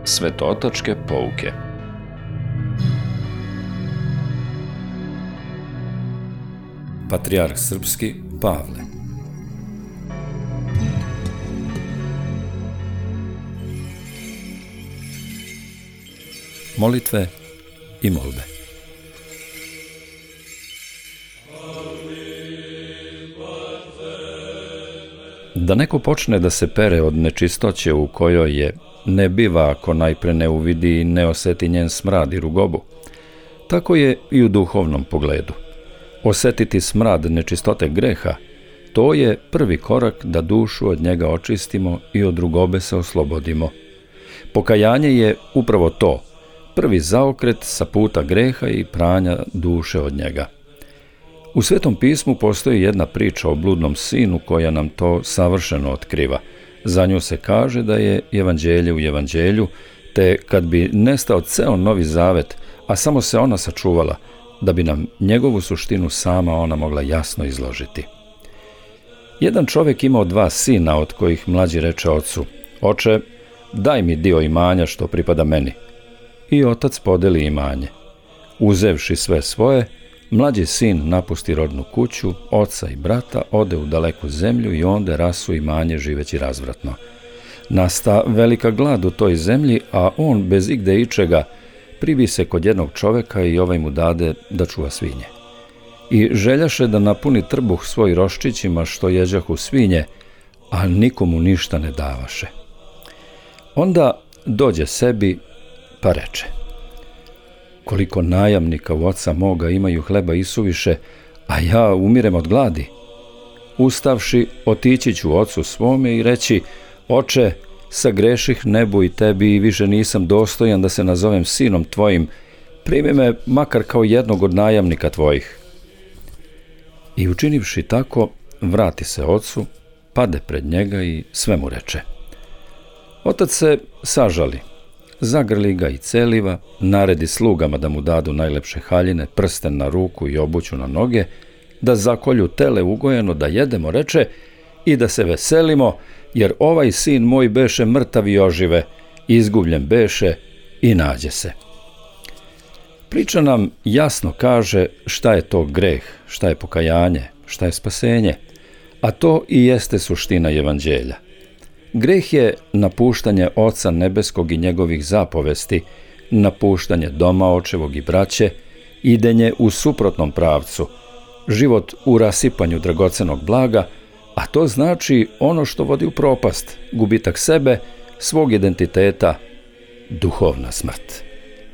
Svetootačke pouke. Patrijarh srpski Pavle. Molitve i molbe. Da neko počne da se pere od nečistoće u kojoj je, ne biva ako najpre ne uvidi i ne oseti njen smrad i rugobu. Tako je i u duhovnom pogledu. Osetiti smrad nečistote greha, to je prvi korak da dušu od njega očistimo i od rugobe se oslobodimo. Pokajanje je upravo to, prvi zaokret sa puta greha i pranja duše od njega. U Svetom pismu postoji jedna priča o bludnom sinu koja nam to savršeno otkriva. Za nju se kaže da je evanđelje u evanđelju, te kad bi nestao ceo Novi Zavet, a samo se ona sačuvala, da bi nam njegovu suštinu sama ona mogla jasno izložiti. Jedan čovjek imao 2 sina, od kojih mlađi reče ocu: "Oče, daj mi dio imanja što pripada meni." I otac podeli imanje. Uzevši sve svoje, mlađi sin napusti rodnu kuću, oca i brata, ode u daleku zemlju i onde rasu imanje živeći razvratno. Nasta velika glad u toj zemlji, a on bez igde ičega pribi se kod jednog čoveka i ovaj mu dade da čuva svinje. I željaše da napuni trbuh svoj roščićima što jeđahu svinje, a nikomu ništa ne davaše. Onda dođe sebi pa reče: "Koliko najamnika u oca moga imaju hleba isuviše, a ja umirem od gladi. Ustavši, otići ću ocu svome i reći: Oče, sagreših nebu i tebi i više nisam dostojan da se nazovem sinom tvojim, primi me makar kao jednog od najamnika tvojih." I učinivši tako, vrati se ocu, pade pred njega i sve mu reče. Otac se sažali, zagrli ga i celiva, naredi slugama da mu dadu najlepše haljine, prsten na ruku i obuću na noge, da zakolju tele ugojeno, da jedemo, reče, i da se veselimo, jer ovaj sin moj beše mrtav i ožive, izgubljen beše i nađe se. Priča nam jasno kaže šta je to greh, šta je pokajanje, šta je spasenje, a to i jeste suština evanđelja. Greh je napuštanje Oca nebeskog i njegovih zapovesti, napuštanje doma očevog i braće, idenje u suprotnom pravcu, život u rasipanju dragocenog blaga, a to znači ono što vodi u propast, gubitak sebe, svog identiteta, duhovna smrt.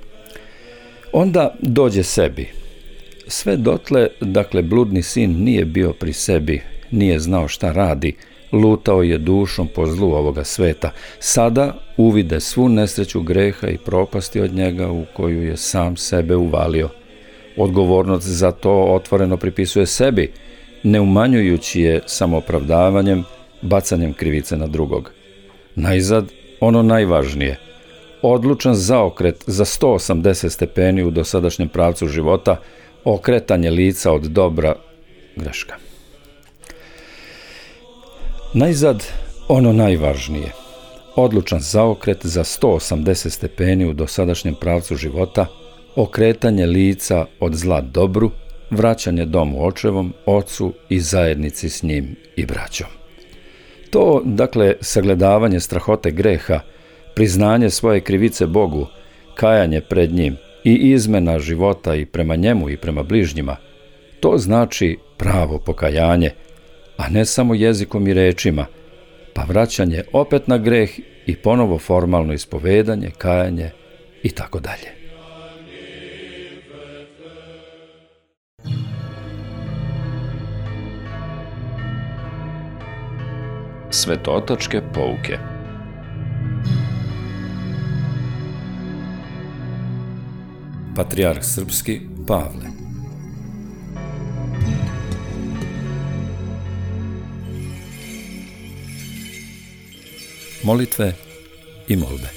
Onda dođe sebi. Sve dotle, dakle, bludni sin nije bio pri sebi, nije znao šta radi, lutao je dušom po zlu ovoga sveta. Sada uvide svu nesreću greha i propasti od njega u koju je sam sebe uvalio. Odgovornost za to otvoreno pripisuje sebi, ne umanjujući je samoopravdavanjem, bacanjem krivice na drugog. Najzad, ono najvažnije, odlučan zaokret za 180 stepeni u dosadašnjem pravcu života, okretanje lica od dobra greška. Najzad, ono najvažnije, odlučan zaokret za 180 stepeni u dosadašnjem pravcu života, okretanje lica od zla dobru, vraćanje domu očevom, ocu i zajednici s njim i braćom. To, dakle, sagledavanje strahote greha, priznanje svoje krivice Bogu, kajanje pred njim i izmena života i prema njemu i prema bližnjima, to znači pravo pokajanje, a ne samo jezikom i rečima, pa vraćanje opet na greh i ponovo formalno ispovedanje, kajanje i tako dalje. Svetootačke pouke. Patrijarh srpski Pavle. Molitve i molbe.